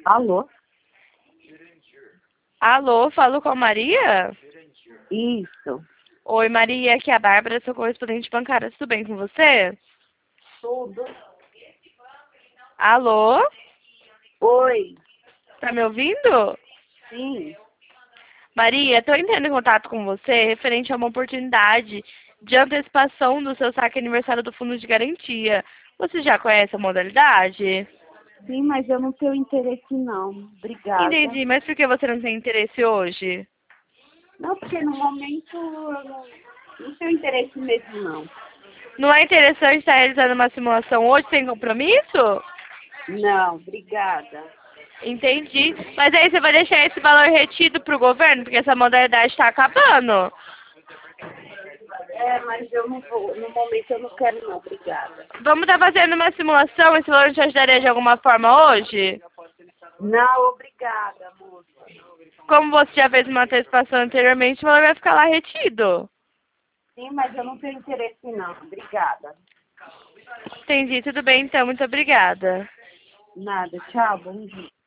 Alô? Alô, falo com a Maria? Isso. Oi, Maria, aqui é a Bárbara, sou correspondente bancária. Tudo bem com você? Tudo. Alô? Oi. Tá me ouvindo? Sim. Maria, estou entrando em contato com você referente a uma oportunidade de antecipação do seu saque aniversário do Fundo de Garantia. Você já conhece a modalidade? Sim, mas eu não tenho interesse não. Obrigada. Entendi, mas por que você não tem interesse hoje? Não, porque no momento eu não tenho interesse mesmo não. Não é interessante estar realizando uma simulação hoje sem compromisso? Não, obrigada. Entendi. Mas aí você vai deixar esse valor retido para o governo, porque essa modalidade está acabando. É, mas eu não vou. No momento eu não quero não, obrigada. Vamos estar fazendo uma simulação, esse valor te ajudaria de alguma forma hoje? Não, obrigada, moça. Como você já fez uma antecipação anteriormente, o valor vai ficar lá retido. Sim, mas eu não tenho interesse não. Obrigada. Entendi, tudo bem então, muito obrigada. Nada. Tchau, bom dia.